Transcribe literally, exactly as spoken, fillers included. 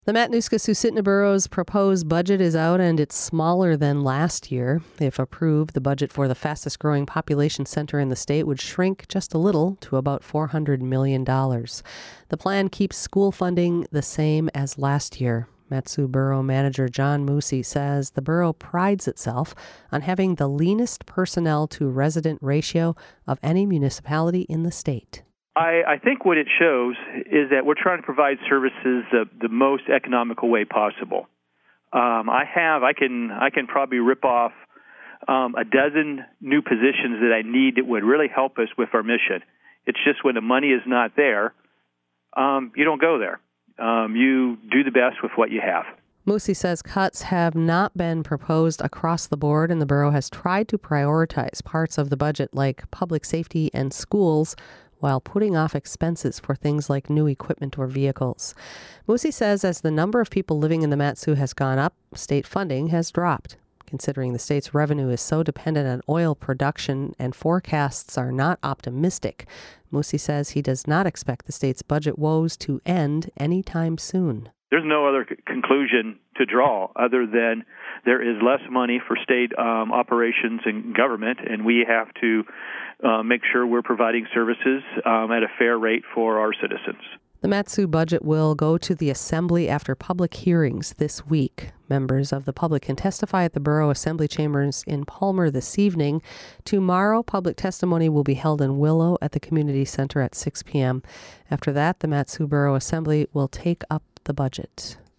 The Matanuska-Susitna Borough's proposed budget is out, and it's smaller than last year. If approved, the budget for the fastest-growing population center in the state would shrink just a little to about four hundred million dollars. The plan keeps school funding the same as last year. Mat-Su Borough Manager John Moosey says the borough prides itself on having the leanest personnel-to-resident ratio of any municipality in the state. I, I think what it shows is that we're trying to provide services the, the most economical way possible. Um, I have, I can, I can probably rip off um, a dozen new positions that I need that would really help us with our mission. It's just when the money is not there, um, you don't go there. Um, you do the best with what you have. Moosey says cuts have not been proposed across the board, and the borough has tried to prioritize parts of the budget like public safety and schools, while putting off expenses for things like new equipment or vehicles. Moosey says as the number of people living in the Mat-Su has gone up, state funding has dropped. Considering the state's revenue is so dependent on oil production and forecasts are not optimistic, Moosey says he does not expect the state's budget woes to end anytime soon. There's no other c- conclusion to draw other than there is less money for state um, operations and government, and we have to uh, make sure we're providing services um, at a fair rate for our citizens. The Mat-Su budget will go to the Assembly after public hearings this week. Members of the public can testify at the Borough Assembly Chambers in Palmer this evening. Tomorrow, public testimony will be held in Willow at the Community Center at six p.m. After that, the Mat-Su Borough Assembly will take up the budget.